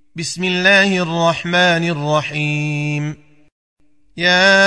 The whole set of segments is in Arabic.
بسم الله الرحمن الرحيم. يا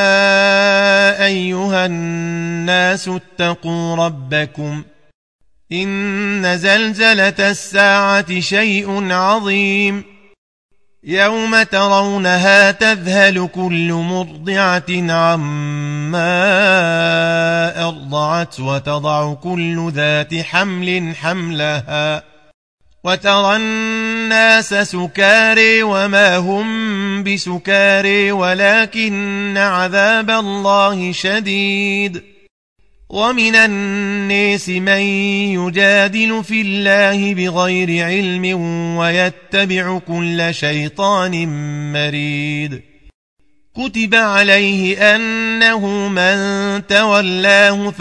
أيها الناس اتقوا ربكم إن زلزلة الساعة شيء عظيم يوم ترونها تذهل كل مرضعة عما أرضعت وتضع كل ذات حمل حملها وترى الناس سكاري وما هم بسكاري ولكن عذاب الله شديد. ومن الناس من يجادل في الله بغير علم ويتبع كل شيطان مريد. كتب عليه أنه من تولاه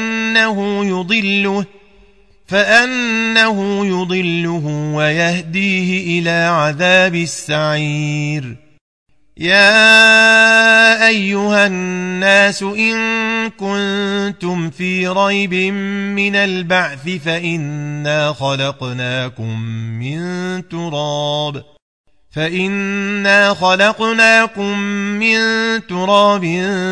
فأنه يضله ويهديه إلى عذاب السعير. يا أيها الناس إن كنتم في ريب من البعث فإنا خلقناكم من تراب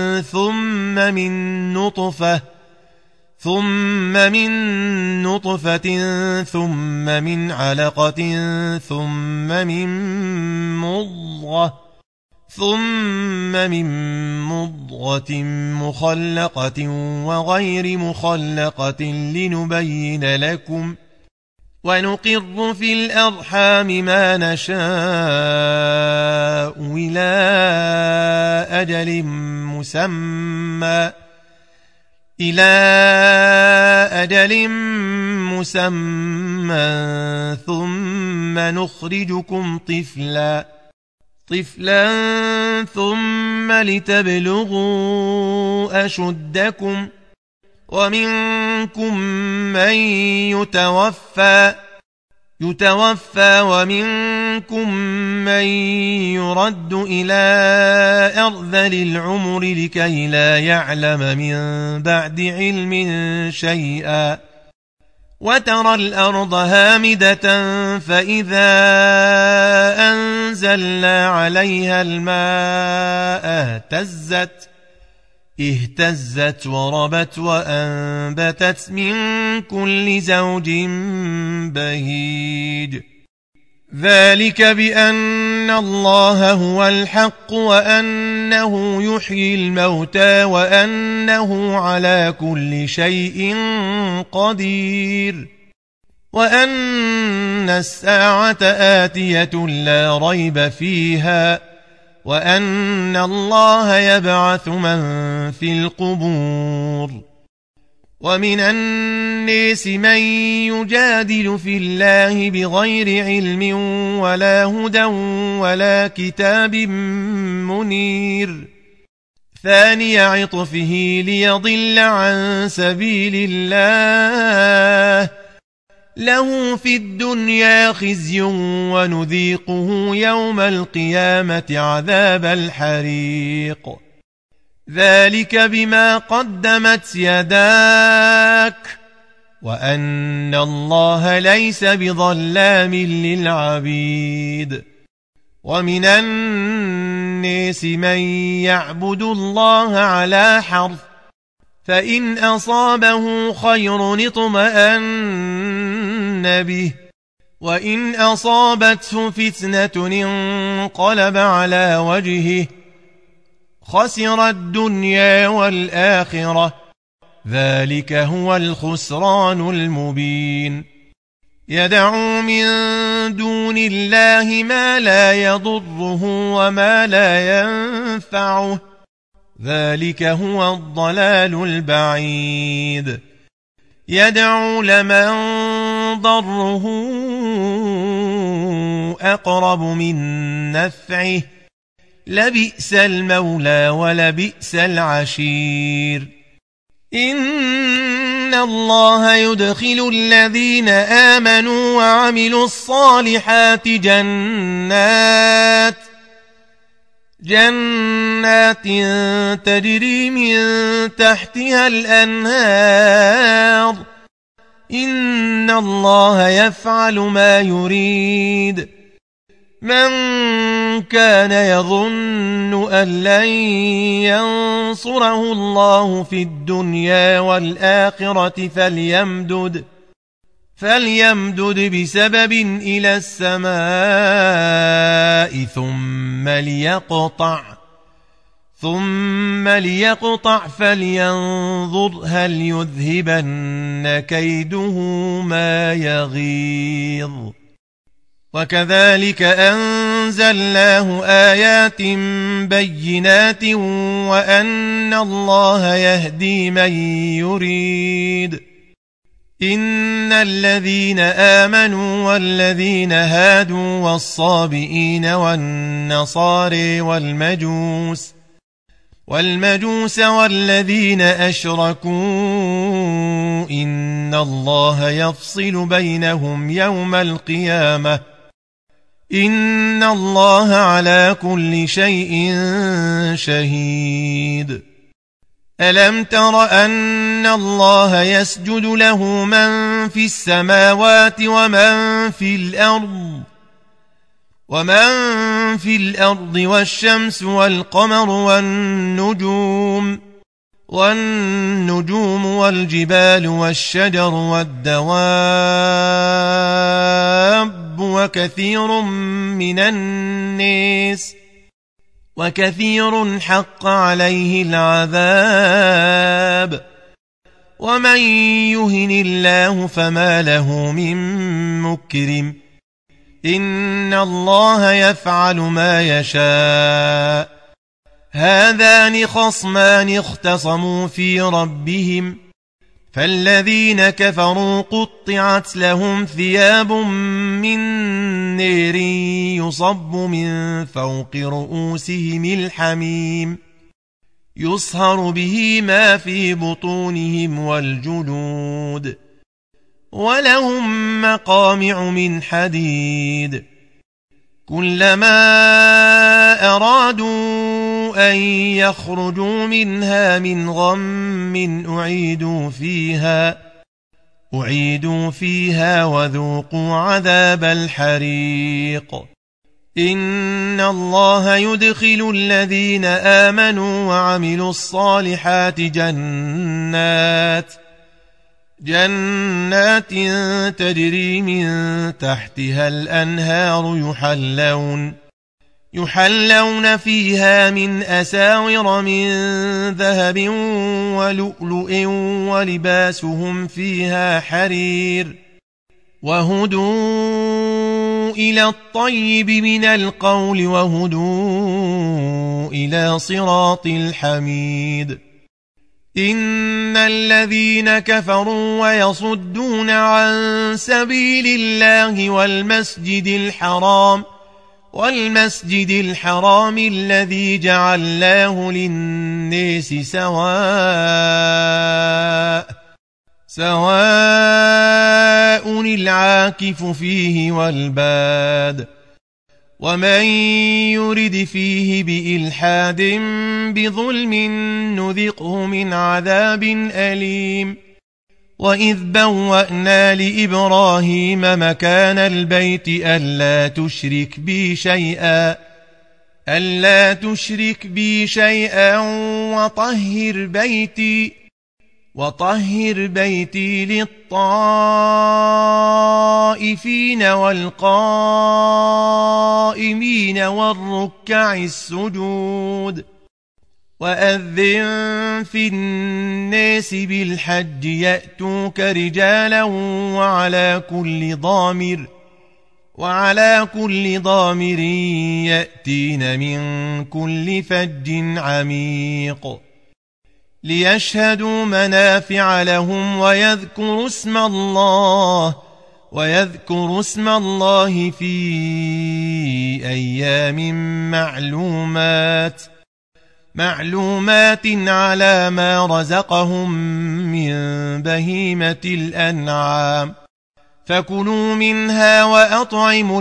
ثم من نطفة ثم من علقة ثم من مضغة مخلقة وغير مخلقة لنبين لكم ونقر في الأرحام ما نشاء إلى أجل مسمى ثم نخرجكم طفلا ثم لتبلغوا أشدكم ومنكم من يتوفى ومنكم من يرد إلى أرذل العمر لكي لا يعلم من بعد علم شيئا. وترى الأرض هامدة فإذا أنزلنا عليها الماء اهتزت وربت وأنبتت من كل زوج بهيج. ذلك بأن الله هو الحق وأنه يحيي الموتى وأنه على كل شيء قدير وأن الساعة آتية لا ريب فيها وأن الله يبعث من في القبور. ومن الناس من يجادل في الله بغير علم ولا هدى ولا كتاب منير. ثاني عطفه ليضل عن سبيل الله له في الدنيا خزي ونذيقه يوم القيامة عذاب الحريق. ذلك بما قدمت يداك وأن الله ليس بظلام للعبيد. ومن الناس من يعبد الله على حرف فإن أصابه خير اطمأن به وإن أصابته فتنة انقلب على وجهه خسر الدنيا والآخرة ذلك هو الخسران المبين. يدعو من دون الله ما لا يضره وما لا ينفعه ذلك هو الضلال البعيد. يدعو لمن ضره أقرب من نفعه لبئس المولى ولبئس العشير. إن الله يدخل الذين آمنوا وعملوا الصالحات جنات تجري من تحتها الأنهار إن الله يفعل ما يريد. من كان يظن أن لن ينصره الله في الدنيا والآخرة فليمدد بسبب إلى السماء ثم ليقطع فلينظر هل يذهبن كيده ما يغيظ. وكذلك أنزلناه آيات بينات وأن الله يهدي من يريد. إن الذين آمنوا والذين هادوا والصابئين والنصارى والمجوس والذين أشركوا إن الله يفصل بينهم يوم القيامة إن الله على كل شيء شهيد. ألم تر أن الله يسجد له من في السماوات ومن في الأرض والشمس والقمر والنجوم والجبال والشجر والدواب وكثير حق عليه العذاب. ومن يهن الله فما له من مكرم. إن الله يفعل ما يشاء. هذان خصمان اختصموا في ربهم فالذين كفروا قطعت لهم ثياب من نار يصب من فوق رؤوسهم الحميم يصهر به ما في بطونهم والجلود ولهم مقامع من حديد. كلما أرادوا أن يخرجوا منها من غم أعيدوا فيها وذوقوا عذاب الحريق. إن الله يدخل الذين آمنوا وعملوا الصالحات جنات تجري من تحتها الأنهار يحلون فيها من أساور من ذهب ولؤلؤ ولباسهم فيها حرير وهدوا إلى الطيب من القول وهدوا إلى صراط الحميد. إن الذين كفروا ويصدون عن سبيل الله والمسجد الحرام الذي جعلناه للناس سواء العاكف فيه والباد. ومن يرد فيه بإلحاد بظلم نذقه من عذاب أليم. وإذ بوأنا لإبراهيم مكان البيت ألا تشرك بي شيئا وطهر بيتي للطائفين والقائمين والركع السجود. وأذن في الناس بالحج يأتوك رجالا وعلى كل ضامر يأتين من كل فج عميق ليشهدوا منافع لهم ويذكروا اسم الله في أيام معلومات على ما رزقهم من بهيمة الأنعام فكلوا منها وأطعموا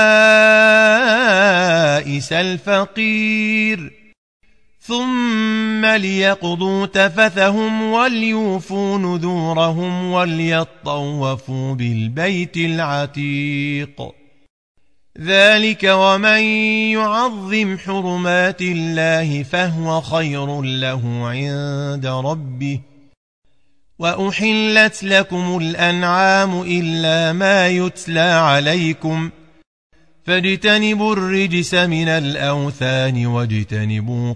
البائس الفقير ثم ليقضوا تفثهم وليوفوا نذورهم وليطوفوا بالبيت العتيق ذلك ومن يعظم حرمات الله فهو خير له عند ربه وأحلت لكم الأنعام إلا ما يتلى عليكم فاجتنبوا الرجس من الأوثان واجتنبوا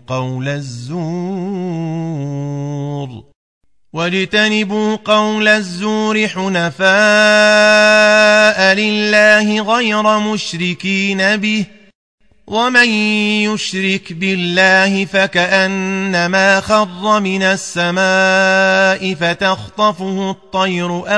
قول الزور حنفاء لله غير مشركين به ومن يشرك بالله فكأنما خر من السماء فتخطفه الطير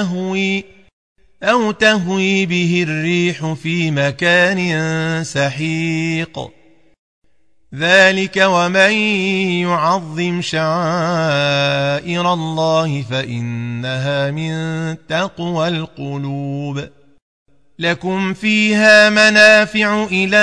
أو تهوي به الريح في مكان سحيق ذلك ومن يعظم شعائر الله فإنها من تقوى القلوب لكم فيها منافع إلى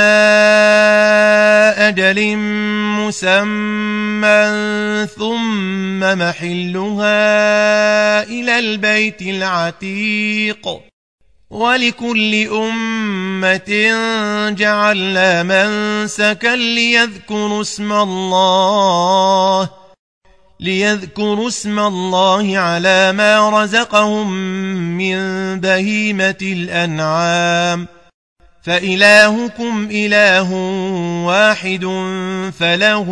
أجل مسمى ثم محلها إلى البيت العتيق ولكل أمة جعلنا منسكا ليذكروا اسم الله على ما رزقهم من بهيمة الأنعام فإلهكم إله واحد فله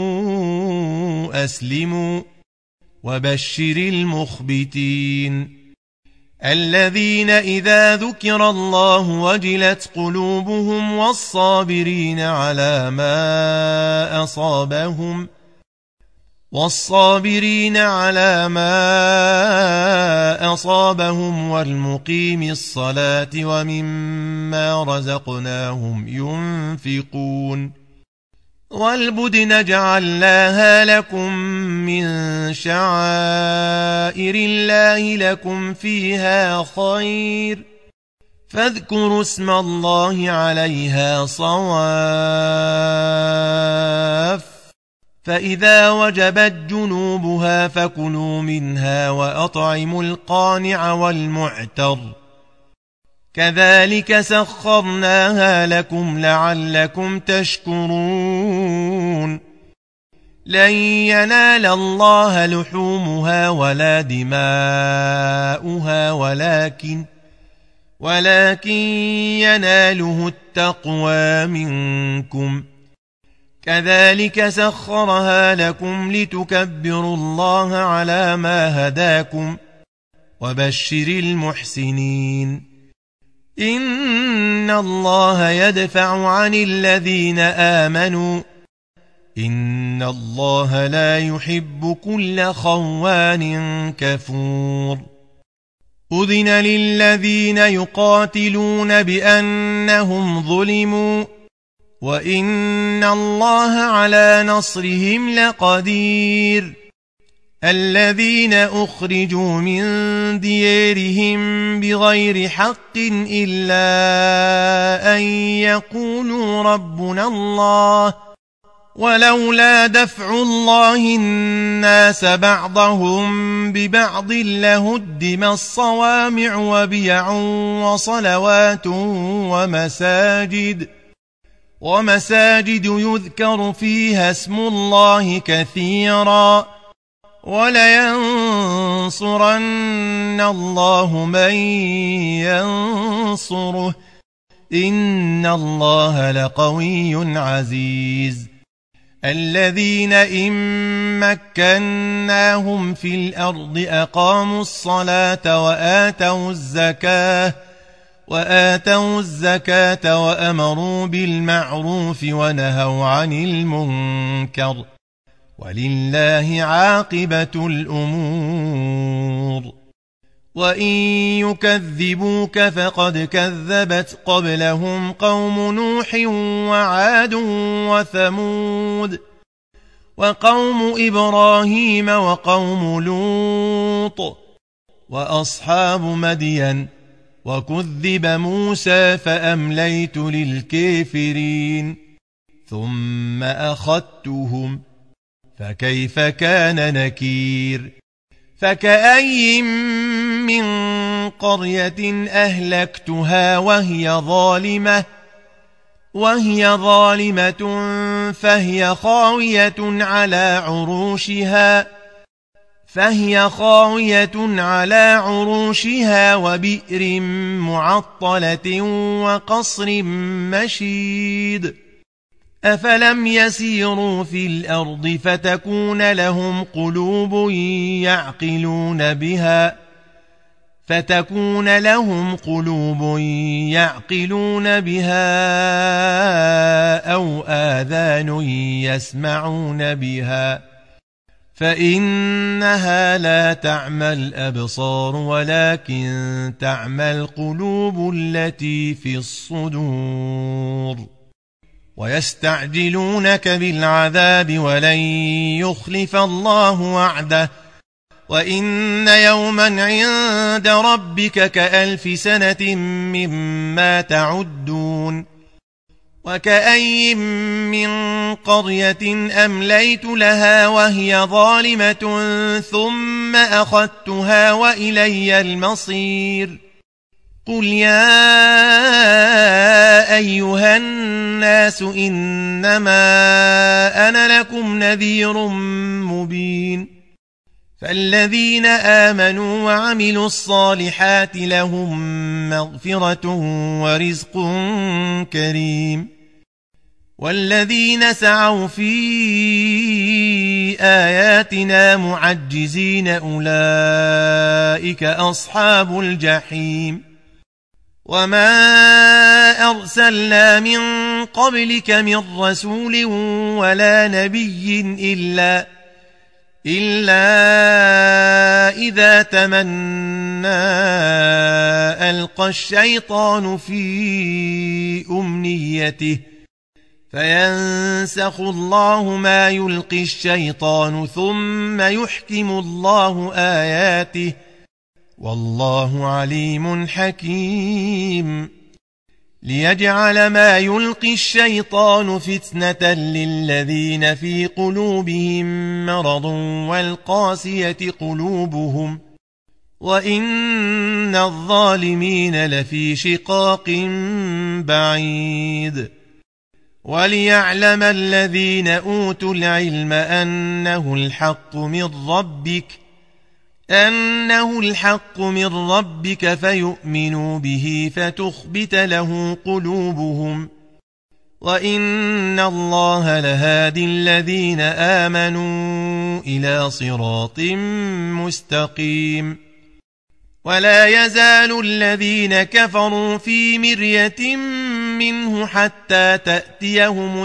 أسلموا وبشر المخبتين الذين إذا ذكر الله وجلت قلوبهم والصابرين على ما أصابهم والمقيم الصلاة ومما رزقناهم ينفقون والبدن جعلناها لكم من شعائر الله لكم فيها خير فاذكروا اسم الله عليها صواف فإذا وجبت جنوبها فكلوا منها وأطعموا القانع والمعتر كذلك سخرناها لكم لعلكم تشكرون لن ينال الله لحومها ولا دماؤها ولكن يناله التقوى منكم كذلك سخرها لكم لتكبروا الله على ما هداكم وبشر المحسنين إن الله يدفع عن الذين آمنوا إن الله لا يحب كل خوان كفور أذن للذين يقاتلون بأنهم ظلموا وإن الله على نصرهم لقدير الذين أخرجوا من ديارهم بغير حق إلا أن يقولوا ربنا الله ولولا دفع الله الناس بعضهم ببعض لهدم الصوامع وبيع وصلوات ومساجد يذكر فيها اسم الله كثيرا ولينصرن الله من ينصره إن الله لقوي عزيز الذين إن مكناهم في الأرض أقاموا الصلاة وآتوا الزكاة وأمروا بالمعروف ونهوا عن المنكر ولله عاقبة الأمور وإن يكذبوك فقد كذبت قبلهم قوم نوح وعاد وثمود وقوم إبراهيم وقوم لوط وأصحاب مدين وكذب موسى فأمليت للكافرين ثم أخذتهم فكيف كان نكير فكأي من قرية أهلكتها وهي ظالمة وهي ظالمة فهي خاوية على عروشها وبئر معطلة وقصر مشيد أفلم يسيروا في الأرض فتكون لهم قلوب يعقلون بها أو آذان يسمعون بها فإنها لا تعمى الأبصار ولكن تعمى القلوب التي في الصدور ويستعجلونك بالعذاب ولن يخلف الله وعده وإن يوما عند ربك كألف سنة مما تعدون وكأي من قرية أمليت لها وهي ظالمة ثم أخذتها وإلي المصير قل يا أيها الناس إنما أنا لكم نذير مبين فالذين آمنوا وعملوا الصالحات لهم مغفرة ورزق كريم والذين سعوا في آياتنا معجزين أولئك أصحاب الجحيم وما أرسلنا من قبلك من رسول ولا نبي إلا إذا تمنى ألقى الشيطان في أمنيته فينسخ الله ما يلقي الشيطان ثم يحكم الله آياته والله عليم حكيم ليجعل ما يلقي الشيطان فتنة للذين في قلوبهم مرض والقاسية قلوبهم وإن الظالمين لفي شقاق بعيد وليعلم الذين أوتوا العلم أنه الحق من ربك فيؤمنوا به فتخبت له قلوبهم وإن الله لهادي الذين آمنوا إلى صراط مستقيم ولا يزال الذين كفروا في مرية منه حتى تأتيهم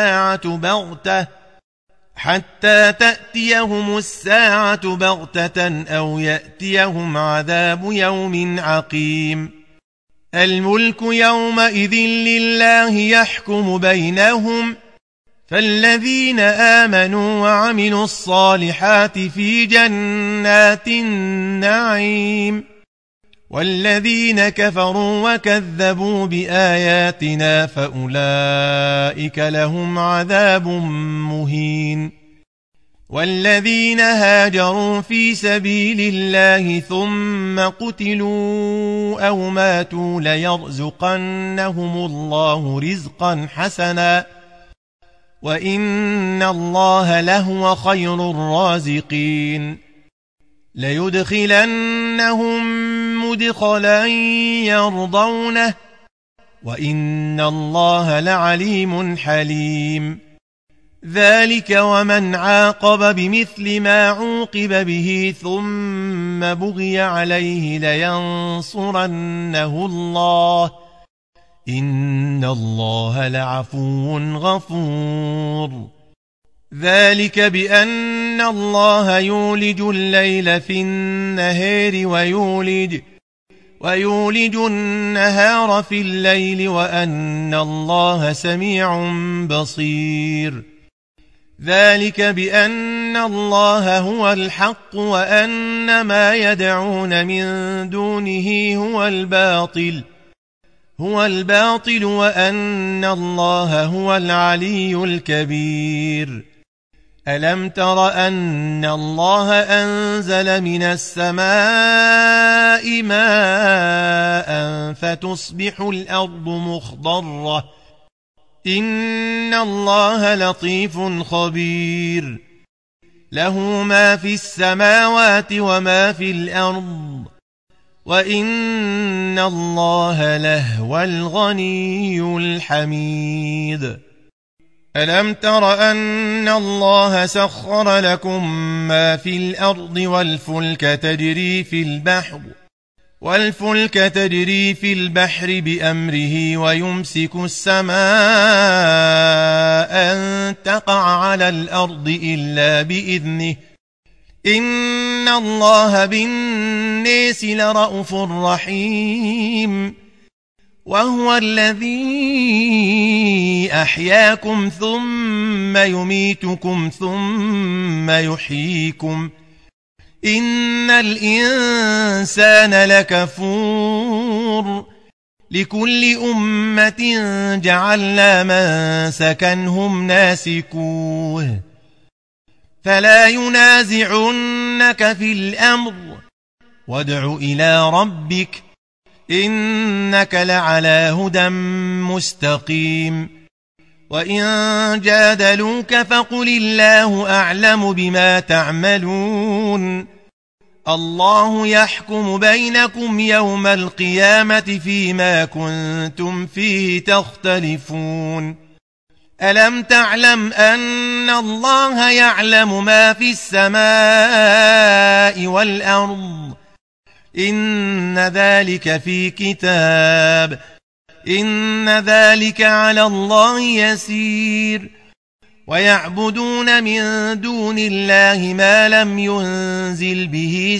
الساعة بغتة أو يأتيهم عذاب يوم عقيم الملك يومئذ لله يحكم بينهم فالذين آمنوا وعملوا الصالحات في جنات النعيم والذين كفروا وكذبوا بآياتنا فأولئك لهم عذاب مهين والذين هاجروا في سبيل الله ثم قتلوا أو ماتوا ليرزقنهم الله رزقا حسنا وإن الله لهو خير الرازقين ليدخلنهم مدخلا يرضونه وإن الله لعليم حليم ذلك ومن عاقب بمثل ما عوقب به ثم بغي عليه لينصرنه الله إن الله لعفو غفور ذلك بأن الله يولج الليل في النهار ويولج النهار في الليل وأن الله سميع بصير ذلك بأن الله هو الحق وأن ما يدعون من دونه هو الباطل وأن الله هو العلي الكبير ألم تر أن الله أنزل من السماء ماء فتصبح الأرض إن الله لطيف خبير له ما في السماوات وما في الأرض وإن الله لهو الغني الحميد ألم تر أن الله سخر لكم ما في الأرض والفلك تجري في البحر بأمره ويمسك السماء أن تقع على الأرض إلا بإذنه إن الله بالناس لرءوف رحيم وهو الذي أحياكم ثم يميتكم ثم يحييكم إن الإنسان لكفور لكل أمة جعلنا منسكا هم ناسكوه فلا ينازعنك في الأمر وادع إلى ربك إنك لعلى هدى مستقيم وإن جادلوك فقل الله أعلم بما تعملون الله يحكم بينكم يوم القيامة فيما كنتم فيه تختلفون ألم تعلم أن الله يعلم ما في السماء والأرض إن ذلك في كتاب إن ذلك على الله يسير ويعبدون من دون الله ما لم ينزل به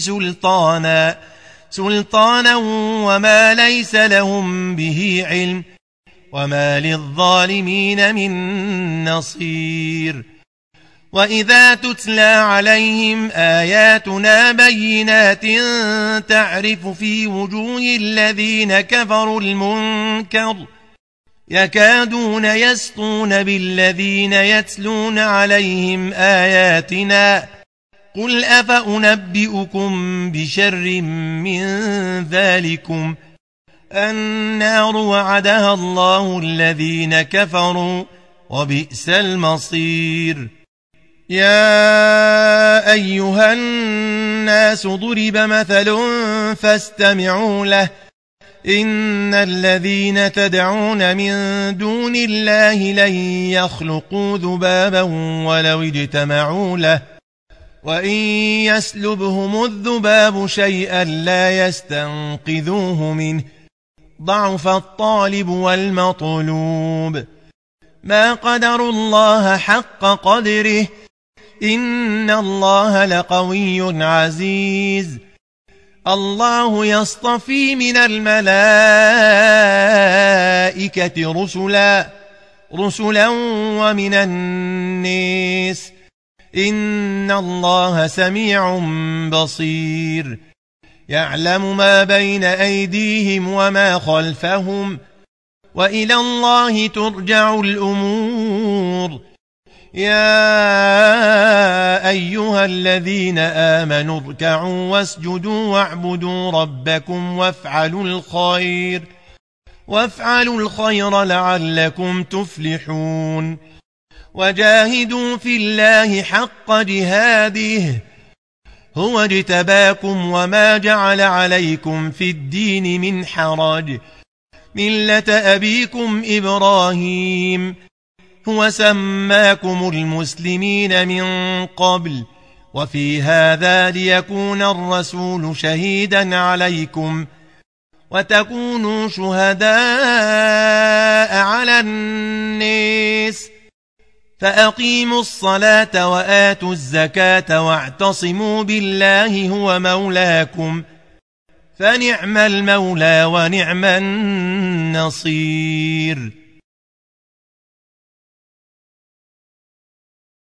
سلطانا وما ليس لهم به علم وما للظالمين من نصير وإذا تتلى عليهم آياتنا بينات تعرف في وجوه الذين كفروا المنكر يكادون يسطون بالذين يتلون عليهم آياتنا قل أفأنبئكم بشر من ذلكم النار وعدها الله الذين كفروا وبئس المصير يا أيها الناس ضرب مثل فاستمعوا له إن الذين تدعون من دون الله لن يخلقوا ذبابا ولو اجتمعوا له وإن يسلبهم الذباب شيئا لا يستنقذوه منه ضعف الطالب والمطلوب ما قدروا الله حق قدره إن الله لقوي عزيز الله يصطفي من الملائكة رسلا ومن الناس إن الله سميع بصير يعلم ما بين أيديهم وما خلفهم وإلى الله ترجع الأمور يا أيها الذين آمنوا اركعوا واسجدوا واعبدوا ربكم وافعلوا الخير لعلكم تفلحون وجاهدوا في الله حق جهاده هو اجتباكم وما جعل عليكم في الدين من حرج ملة أبيكم إبراهيم هو سماكم المسلمين من قبل وفي هذا ليكون الرسول شهيدا عليكم وتكونوا شهداء على الناس فأقيموا الصلاة وآتوا الزكاة واعتصموا بالله هو مولاكم فنعم المولى ونعم النصير